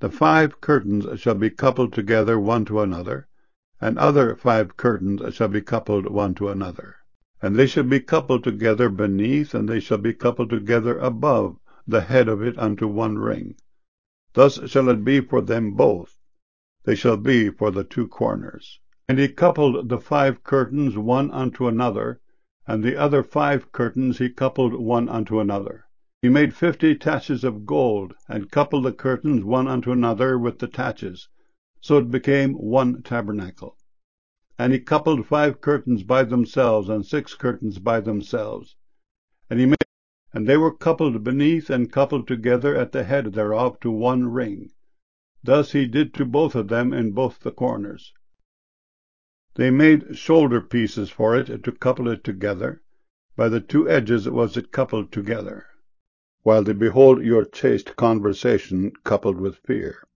The 5 curtains shall be coupled together one to another, and other 5 curtains shall be coupled one to another. And they shall be coupled together beneath, and they shall be coupled together above the head of it unto one ring. Thus shall it be for them both. They shall be for the 2 corners. And he coupled the 5 curtains one unto another, and the other 5 curtains he coupled one unto another. He made 50 taches of gold, and coupled the curtains one unto another with the taches. So it became one tabernacle. And he coupled 5 curtains by themselves, and 6 curtains by themselves. And they were coupled beneath, and coupled together at the head thereof to one ring. Thus he did to both of them in both the corners. They made shoulder pieces for it to couple it together. By the 2 edges was it coupled together. While they behold your chaste conversation coupled with fear.